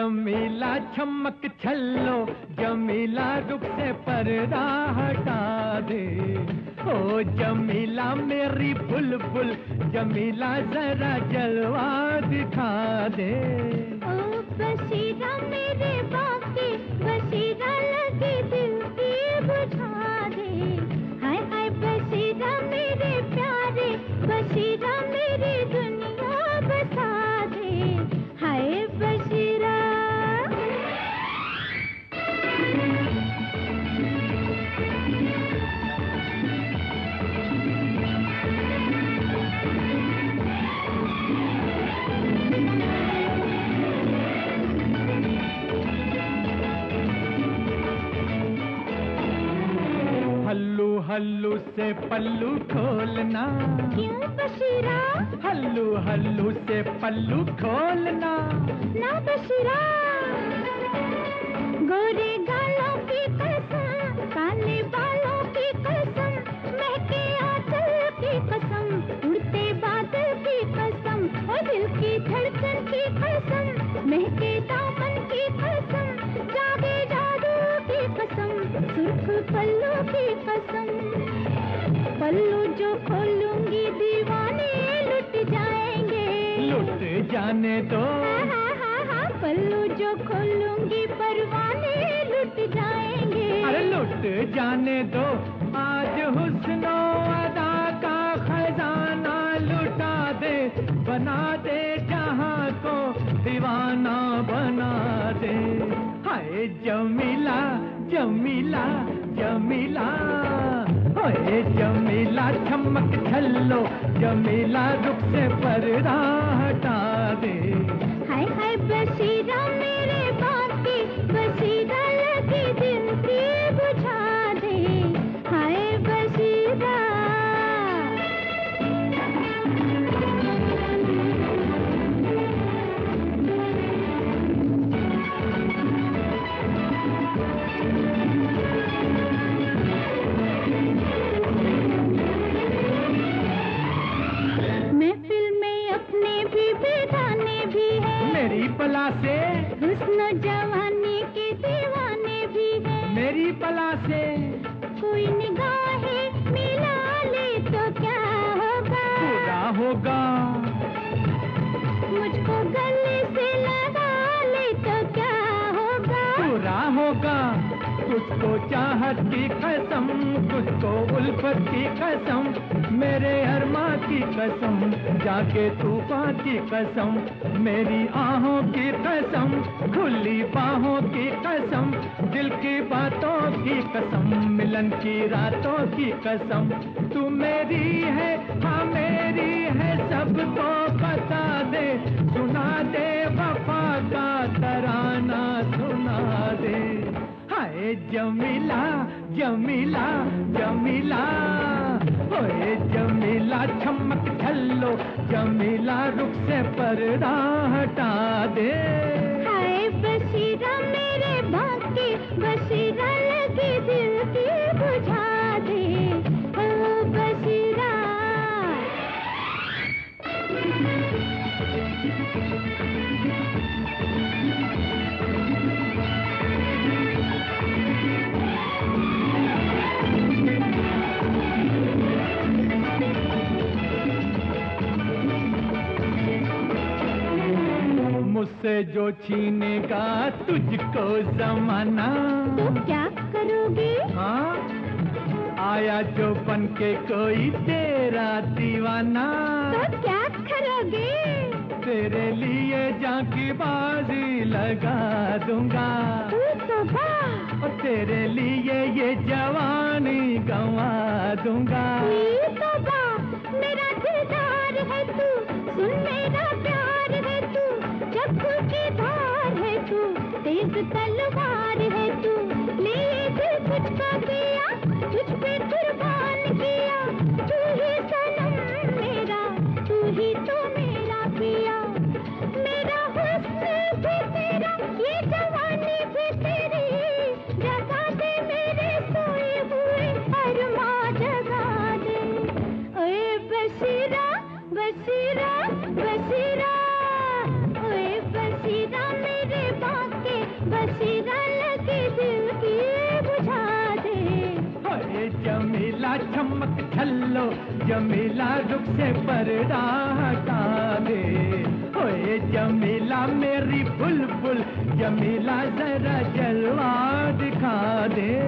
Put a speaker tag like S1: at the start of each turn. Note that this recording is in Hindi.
S1: जमीला चमक छल्लो, जमीला रुख से पर्दा हटा दे। ओ जमीला मेरी बुलबुल, जमीला जरा जलवा दिखा दे।
S2: ओ बशीरा मेरे बाकी, बशीरा लगी दिल की बुझा दे। हाय हाय बशीरा मेरे प्यारे, बशीरा मेरी दुनिया बसा दे। हाय बशीरा।
S1: हल्लू हल्लू से पल्लू खोलना।
S2: क्यों बशीरा?
S1: हल्लू हल्लू से पल्लू खोलना।
S2: ना बशीरा। गोरे गालों की कसम, काले बालों की कसम, महके आंचल की कसम, उड़ते बादल की कसम, और दिल की धड़कन की कसम, महके दामन की कसम, जागे जादू की कसम, सुर्ख पल्लू की कसम। पल्लू जो खोलूंगी दीवाने लुट जाएंगे।
S1: लुट जाने दो।
S2: पल्लू जो खोलूंगी परवाने लुट जाएंगे।
S1: अरे लुट जाने दो, आज हुस्नो अदा का खजाना लुटा दे। बना दे जहां को दीवाना बना दे। हाय जमीला जमीला जमीला, ओए जमीला चमक छल्लो, जमीला रुख से पर्दा हटा दे।
S2: हाय हाय बशीरा मेरे बाकी, बशीरा लगी दिल की बुझा दे। हाय बशीरा। महफिल में अपने भी बेगाने भी है,
S1: मेरी पला से
S2: हुस्न जवानी के दीवाने भी है।
S1: मेरी पला से
S2: कोई निगाहें मिला ले तो क्या होगा?
S1: पूरा होगा।
S2: मुझको गले से लगा ले तो क्या होगा?
S1: पूरा होगा। तुझको चाहत की कसम, तुझको उल्फत की कसम, मेरे अरमा की कसम, जाके तूफान की कसम, मेरी आहों की कसम, खुली बाहों की कसम, दिल की बातों की कसम, मिलन की रातों की कसम। तू मेरी है, हाँ मेरी है, सबको बता दे, सुना दे वफा का तराना सुना दे। हाय जमीला जमीला जमीला, ओए जमीला चमक छल्लो, जमीला रुख से पर्दा हटा दे।
S2: हाय बशीरा मेरे बाकी, बशीरा लगी दिल की बुझा दे। ओ बशीरा।
S1: मुझसे जो छीनेगा तुझको जमाना,
S2: तो क्या करोगे?
S1: हाँ आया जो बन के कोई तेरा दीवाना,
S2: तो क्या करोगे?
S1: तेरे लिए जान की बाजी लगा दूंगा, और तेरे लिए ये जवानी गंवा दूंगा।
S2: मेरा दिलदार है तू, सुन मेरा प्यार है तू, चक्कू की धार है तू, तेज तलवार है तू, ले दिल तुझको दिया, तुझ पे कुर्बान किया, तू ही सनम मेरा, तू ही तो मेरा पिया, मेरा हुस्न भी तेरा, ये जवानी भी तेरी, जगा दे मेरे सोए हुए अरमां जगा दे। ओए बशीरा बशीरा बशीरा, ओए बशीरा मेरे बाप
S1: चमक छल्लो, जमीला रुख से पर्दा हटा दे। ओए जमीला मेरी बुलबुल, जमीला जरा जलवा दिखा दे।